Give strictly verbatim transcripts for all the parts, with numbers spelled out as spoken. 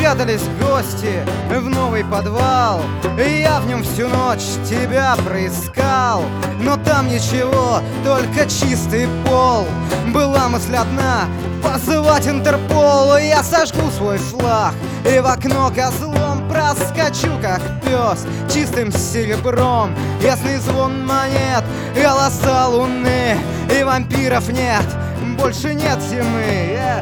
наведались гости в новый подвал. Я в нем всю ночь тебя проискал, но там ничего, только чистый пол. Была мысль одна — позвать Интерпол. Я сожгу свой флаг и в окно козлом проскочу, как пес, чистым серебром. Ясный звон монет, голоса луны, и вампиров нет, больше нет зимы. Yeah.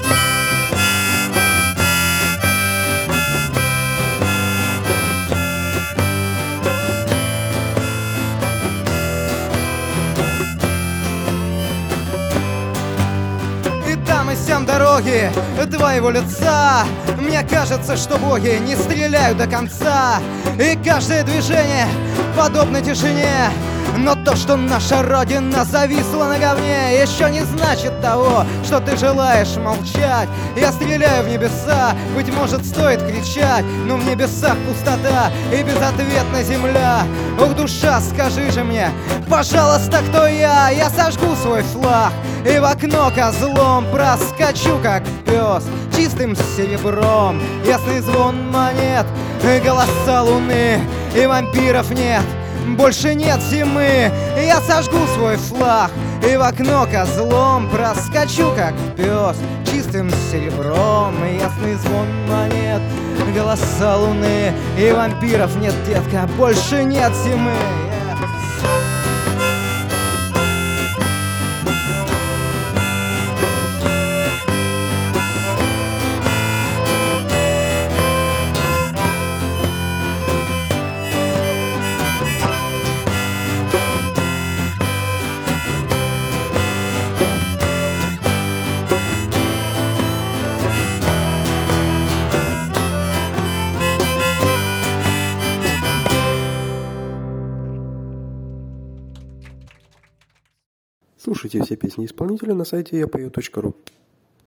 И сям дороги твоего лица. Мне кажется, что боги не стреляют до конца, и каждое движение подобно тишине. Но то, что наша Родина зависла на говне, еще не значит того, что ты желаешь молчать. Я стреляю в небеса, быть может, стоит кричать, но в небесах пустота и безответная земля. Ох, душа, скажи же мне, пожалуйста, кто я? Я сожгу свой флаг и в окно козлом проскочу, как пес, чистым серебром. Ясный звон монет, голоса луны, и вампиров нет, больше нет зимы. Я сожгу свой флаг и в окно козлом проскочу, как пес, чистым серебром. Ясный звон монет, голоса луны, и вампиров нет, детка, больше нет зимы. Слушайте все песни исполнителя на сайте я пою точка ру.